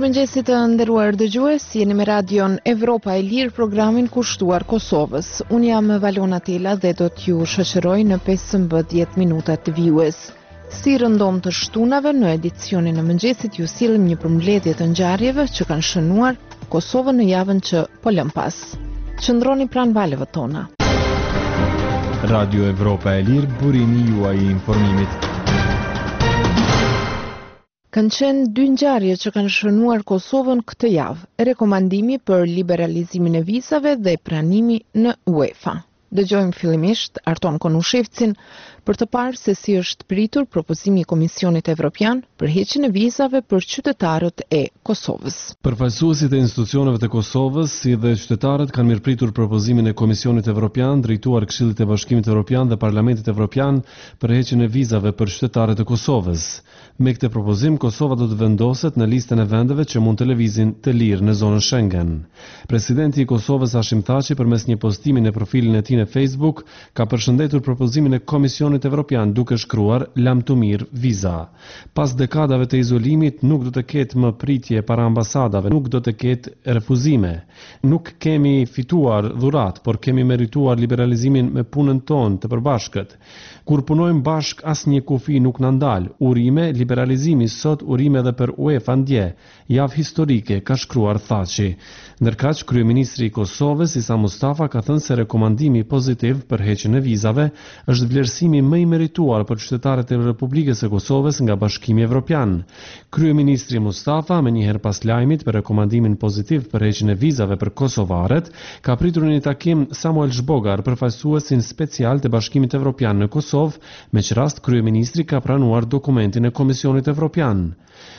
Mirëmëngjesit të nderuar dëgjues, jeni me radion Evropa e Lirë, programin kushtuar Kosovës. Unë jam Valona Tela dhe do t'ju shoqëroj në 15 minuta të vijues. Si rëndom të shtunave në edicionin e mëngjesit ju sillim një përmbledhje të ngjarjeve që kanë shënuar Kosovën në javën që po lëm pas. Qëndroni pranë valeve tona. Radio Evropa e Lirë, burimi juaj i informimit. Kanë qenë dy ngjarje që kanë shënuar Kosovën këtë javë: rekomandimi për liberalizimin e vizave dhe pranimi në UEFA. Dëgjojmë fillimisht Arton Konushevcin për të parë se si është pritur propozimi i Komisionit Evropian për heqjen e vizave për qytetarët e Kosovës. Përfaqësuesit e institucioneve të Kosovës si dhe qytetarët kanë mirëpritur propozimin e Komisionit Evropian drejtuar Këshillit të Bashkimit Evropian dhe Parlamentit Evropian për heqjen e vizave për qytetarët e Kosovës. Me këtë propozim, Kosova do të vendoset në listën e vendeve që mund të lëvizin të lirë në zonën Schengen. Presidenti i Kosovës Hashim Thaçi përmes një postimi në profilin e tij në Facebook ka përshëndetur propozimin e Komisionit Evropian duke shkruar "Lam të mirë viza". Pas dekadave të izolimit nuk do të ketë më pritje para ambasadave, nuk do të ketë refuzime. Nuk kemi fituar dhurat, por kemi merituar liberalizimin me punën tonë të përbashkët. Kur punojmë bashk, asnjë kufi nuk na ndal. Urime liberalizimi sot, urime edhe për UEFA ndje. Javë historike, ka shkruar Thaçi. Ndërkaq, kryeministri i Kosovës Isa Mustafa ka thënë se rekomandimi pozitiv për heqjen e vizave është vlerësimi më i merituar për qytetarët e Republikës së Kosovës nga Bashkimi Evropian. Kryeministri Mustafa, më njëherë pas lajmit për rekomandimin pozitiv për heqjen e vizave për kosovarët, ka pritur një takim Samuel Zhbogar, përfaqësuesin special të Bashkimit Evropian në Kosovë, me që rast kryeministri ka pranuar dokumentin e Komisionit Evropian.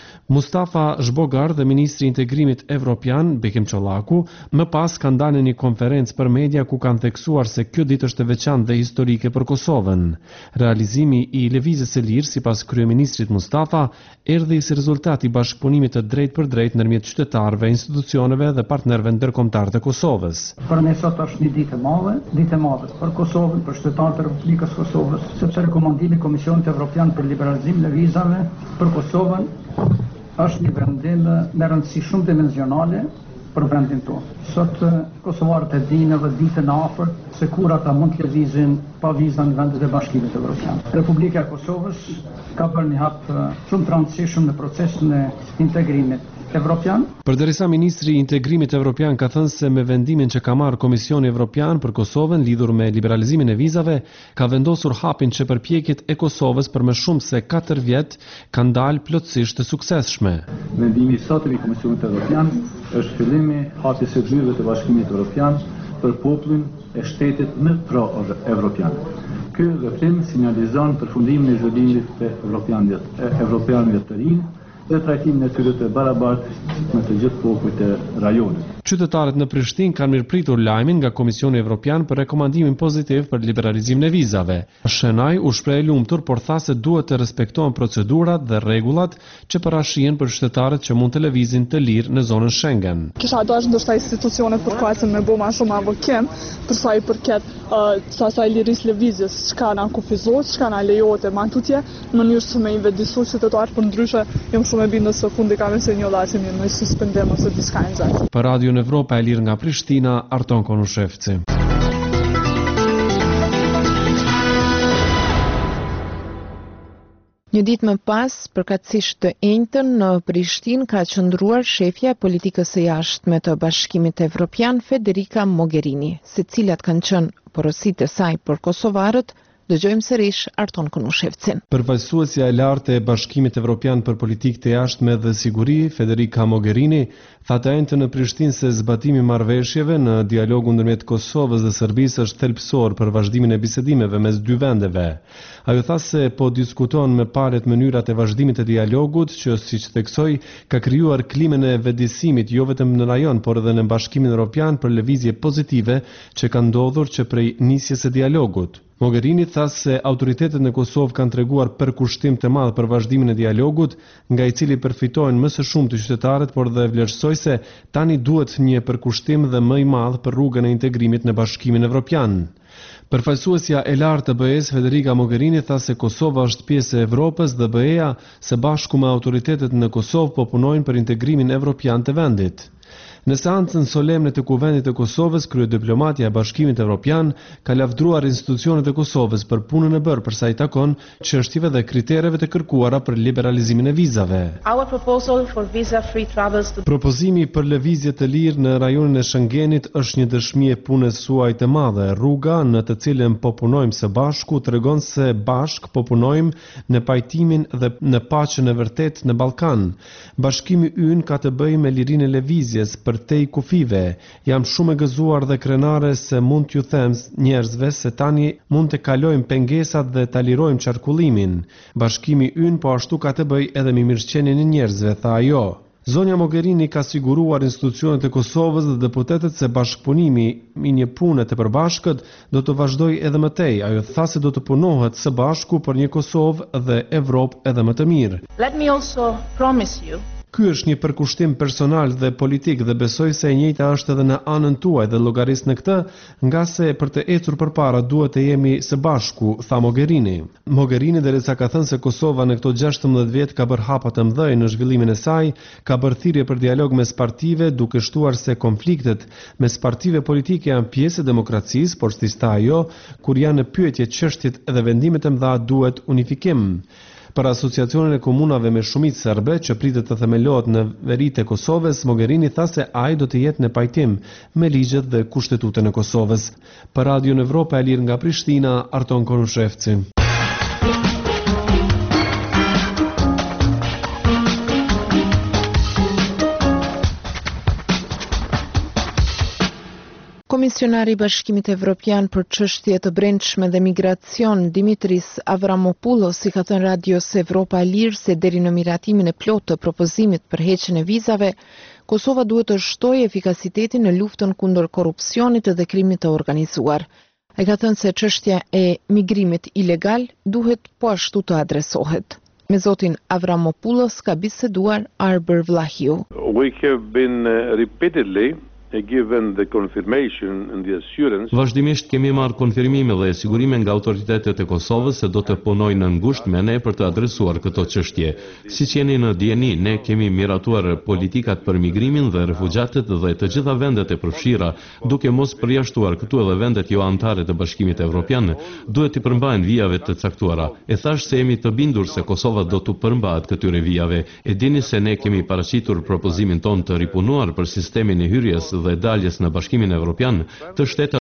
Mustafa Zhbogar dhe Ministri i Integrimit Evropian, Bekim Çollaku, më pas kanë dalë në një konferencë për media ku kanë theksuar se kjo ditë është e veçantë dhe historike për Kosovën. Realizimi i lëvizjes së lirë, sipas kryeministrit Mustafa, erdhi si rezultat i bashkëpunimit të drejtë për drejtë ndërmjet qytetarëve, institucioneve dhe partnerëve ndërkombëtar të Kosovës. Për ne sot është një ditë e madhe për Kosovën, për qytetarët e Republikës së Kosovës, sepse rekomandimi i Komisionit Evropian për liberalizimin e vizave për Kosovën është një vendim me rëndësi shumë dimensionale për vendin tonë. Sot kosovarët e dinë dhe ditën afër se kur ata mund të lëvizin pa viza në vendet e Bashkimit Evropian. Republika e Kosovës ka bërë një hap shumë të rëndësishëm në procesin e integrimit Evropian. Përderisa ministri i Integrimit Evropian ka thënë se me vendimin që ka marrë Komisioni Evropian për Kosovën lidhur me liberalizimin e vizave, ka vendosur hapin që përpjekjet e Kosovës për më shumë se 4 vjet kanë dalë plotësisht të suksesshme. Vendimi i sotëm i Komisionit Evropian është fillimi hapjes së hyrjeve të Bashkimit Evropian për popullin e shtetit më pro-evropian. Ky veprim sinjalizon përfundimin e izolimit të evropianëve të rinj dhe trajtimin e tyre të barabartë me të gjithë popujt e rajonit. Qytetarët në Prishtinë kanë mirëpritur lajmin nga Komisioni Evropian për rekomandimin pozitiv për liberalizimin e vizave. Shenaj u shpreh lumtur, por tha se duhet të respektohen procedurat dhe rregullat që parashihen për qytetarët që mund të lëvizin të lirë në zonën Schengen. Kisha dashur ndoshta institucionet përkatëse me bëma shumë avokim për sa i përket asaj lirisë lëvizjes, çka na kufizohet, çka na lejohet e mantutje, në mënyrë se me investisu qytetarë, për ndryshe jam shumë e bindur se fundi ka se një lasim në suspendim ose diçka e nxehtë. Për Radio Evropa e Lirë nga Prishtina, Arton Konushevci. Një ditë më pas, përkatësisht të enjtën në Prishtinë ka qëndruar shefja e politikës së jashtme të Bashkimit Evropian Federica Mogherini, se cilat kanë qenë porositë e saj për kosovarët. Dëgjojmë sërish Arton Konushevcin. Përfaqësuesja e lartë e Bashkimit Evropian për politikë të jashtme dhe siguri, Federica Mogherini, tha të enjtën në Prishtinë se zbatimi i marrëveshjeve në dialogun ndërmjet Kosovës dhe Serbisë është thelbësor për vazhdimin e bisedimeve mes dy vendeve. Ajo tha se po diskuton me palët mënyrat e vazhdimit të dialogut që, siç theksoi, ka krijuar klimën e vëdësimit jo vetëm në rajon, por edhe në Bashkimin Evropian për lëvizje pozitive që kanë ndodhur që prej nisjes së dialogut. Mogherini tha se autoritetet në Kosovë kanë treguar përkushtim të madh për vazhdimin e dialogut, nga i cili përfitojnë më së shumti qytetarët, por dhe vlerësoi se tani duhet një përkushtim dhe më i madh për rrugën e integrimit në Bashkimin Evropian. Përfaqësuesja e lartë të BE-s Federica Mogherini tha se Kosova është pjesë e Evropës dhe BE-ja së bashku me autoritetet në Kosovë po punojnë për integrimin evropian të vendit. Në seancën solemne të Kuvendit të Kosovës, kryediplomatja e Bashkimit Evropian ka lavdruar institucionet e Kosovës për punën e bërë për sa i takon çështjeve dhe kritereve të kërkuara për liberalizimin e vizave. Propozimi për lëvizje të lirë në rajonin e Schengenit është një dëshmi e punës suaj të madhe. Rruga në të cilën po punojmë së bashku tregon se bashk po punojmë në pajtimin dhe në paqen e vërtet në Ballkan. Bashkimi ynë ka të bëjë me lirinë e lëvizjes për te i kufive. Jam shumë e gëzuar dhe krenare se mund t'ju them njerëzve se tani mund të kalojmë pengesat dhe ta lirojmë qarkullimin. Bashkimi ynë po ashtu ka të bëjë edhe me mirëqenien e njerëzve, tha ajo. Zonja Mogherini ka siguruar institucionet e Kosovës dhe deputetët se bashkëpunimi i një pune të përbashkët do të vazhdojë edhe më tej. Ajo tha se do të punohet së bashku për një Kosovë dhe Evropë edhe më të mirë. Let me also promise you. Ky është një përkushtim personal dhe politik dhe besoj se e njëjta është edhe në anën tuaj dhe llogaris në këtë, nga se për të ecur përpara duhet të jemi së bashku, tha Mogherini. Mogherini derisa ka thënë se Kosova në këto 16 vjet ka bërë hapa të mëdhenj në zhvillimin e saj, ka bërë thirrje për dialog mes partive, duke shtuar se konfliktet mes partive politike janë pjesë e demokracisë, por si tha ajo, kur janë në pyetje çështjet dhe vendimet e mëdha duhet unifikim. Për asociacionin e komunave me shumicë serbe që pritet të themelohet në veritë e Kosovës, Mogherini tha se ai do të jetë në pajtim me ligjet dhe kushtetutën e Kosovës. Për Radion Evropa e Lirë nga Prishtina, Arton Korushevci. Komisionari i Bashkimit Evropian për çështje të brendshme dhe migracion, Dimitris Avramopoulos, i ka thënë Radios Evropa e Lirë se deri në miratimin e plotë të propozimit për heqjen e vizave, Kosova duhet të shtojë efikasitetin në luftën kundër korrupsionit dhe krimit të organizuar. Ai ka thënë se çështja e migrimit ilegal duhet po ashtu të adresohet. Me zotin Avramopoulos ka biseduar Arber Vlahiu. We have been repeatedly given the confirmation and the assurance. Vazhdimisht kemi marrë konfirmime dhe sigurime nga autoritetet e Kosovës se do të punojnë në ngushtë me ne për të adresuar këto çështje. Siç jeni në dieni, ne kemi miratuar politikat për migrimin dhe refugjatët dhe të gjitha vendet e përfshira, duke mos përjashtuar këtu edhe vendet jo anëtare të Bashkimit Evropian, duhet të përmbahen vijave të caktuara. E thash se jemi të bindur se Kosova do të përmbahet këtyre vijave. E dini se ne kemi paraqitur propozimin ton të ripunuar për sistemin e hyrjes dhe daljes në Bashkimin Evropian të shtetat